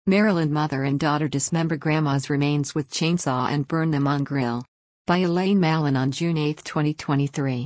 Maryland mother and daughter dismember grandma's remains with chainsaw and burn them on grill. By Elaine Mallon on June 8, 2023.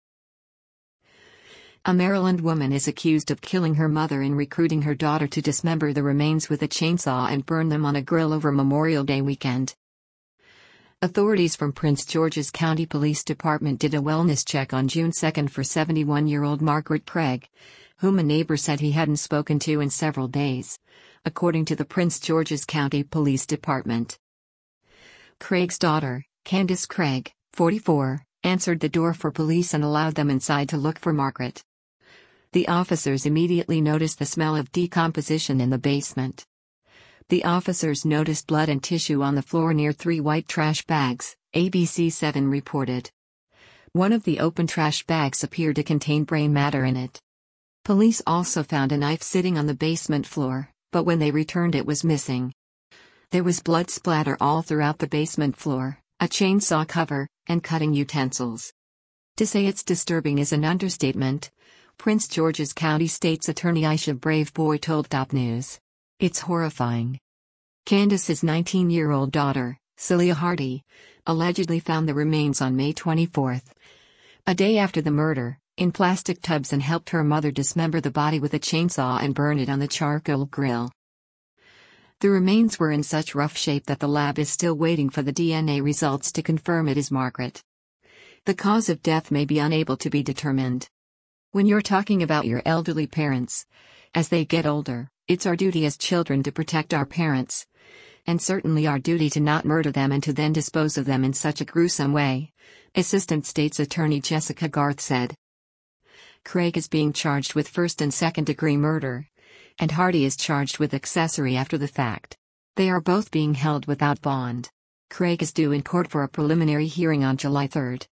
A Maryland woman is accused of killing her mother and recruiting her daughter to dismember the remains with a chainsaw and burn them on a grill over Memorial Day weekend. Authorities from Prince George's County Police Department did a wellness check on June 2 for 71-year-old Margaret Craig, whom a neighbor said he hadn't spoken to in several days, according to the Prince George's County Police Department. Craig's daughter, Candace Craig, 44, answered the door for police and allowed them inside to look for Margaret. The officers immediately noticed the smell of decomposition in the basement. The officers noticed blood and tissue on the floor near 3 white trash bags, ABC7 reported. One of the open trash bags appeared to contain brain matter in it. Police also found a knife sitting on the basement floor, but when they returned it was missing. There was blood splatter all throughout the basement floor, a chainsaw cover, and cutting utensils. To say it's disturbing is an understatement, Prince George's County State's Attorney Aisha Braveboy told Top News. It's horrifying. Candace's 19-year-old daughter, Celia Hardy, allegedly found the remains on May 24, a day after the murder, in plastic tubs and helped her mother dismember the body with a chainsaw and burn it on the charcoal grill. The remains were in such rough shape that the lab is still waiting for the DNA results to confirm it is Margaret. The cause of death may be unable to be determined. When you're talking about your elderly parents, as they get older, it's our duty as children to protect our parents, and certainly our duty to not murder them and to then dispose of them in such a gruesome way, Assistant State's Attorney Jessica Garth said. Craig is being charged with first and second-degree murder, and Hardy is charged with accessory after the fact. They are both being held without bond. Craig is due in court for a preliminary hearing on July 3.